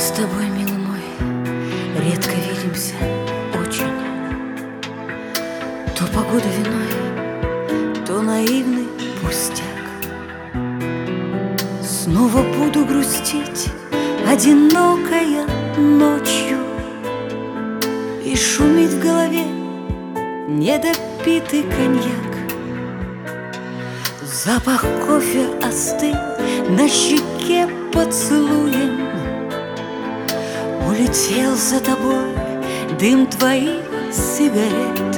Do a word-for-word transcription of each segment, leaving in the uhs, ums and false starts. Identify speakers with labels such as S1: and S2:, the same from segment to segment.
S1: с тобой, милый мой, редко видимся очень. То погода виной, то наивный пустяк. Снова буду грустить, одинокая ночью, и шумит в голове недопитый коньяк. Запах кофе остыл на щеке поцелуем. Улетел за тобой дым твоих сигарет.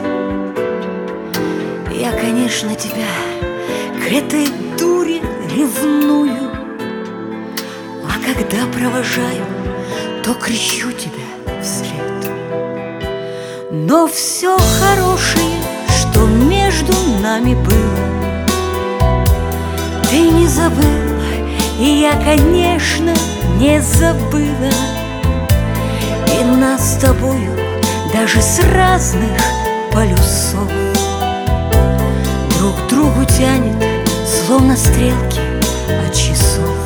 S1: Я, конечно, тебя к этой дуре ревную, а когда провожаю, то кричу тебя вслед. Но все хорошее, что между нами было, ты не забыл, и я, конечно, не забыла. И нас с тобою даже с разных полюсов друг к другу тянет, словно стрелки от часов.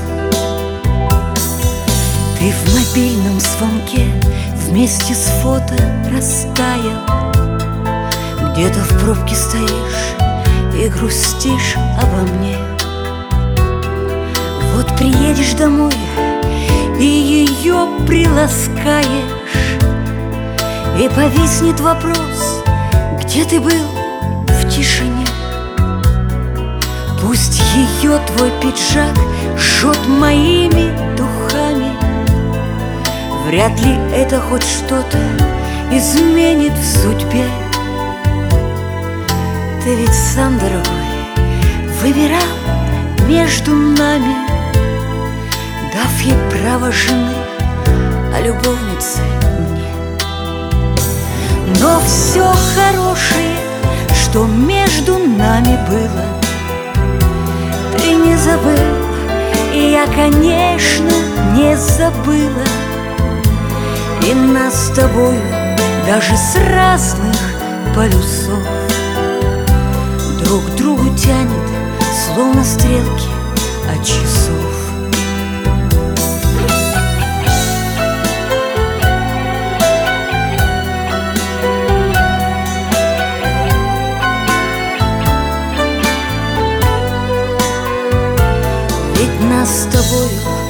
S1: Ты в мобильном звонке вместе с фото растаял, где-то в пробке стоишь и грустишь обо мне. Вот приедешь домой и ее приласкаешь, и повиснет вопрос, где ты был в тишине. Пусть ее твой пиджак жжет моими духами, вряд ли это хоть что-то изменит в судьбе. Ты ведь сам, дорогой, выбирал между нами, дав ей право жены, а любовницы мне. Но все хорошее, что между нами было, ты не забыл, и я, конечно, не забыла. И нас с тобою даже с разных полюсов друг к другу тянет, словно стрелки от часов. Ведь нас с тобою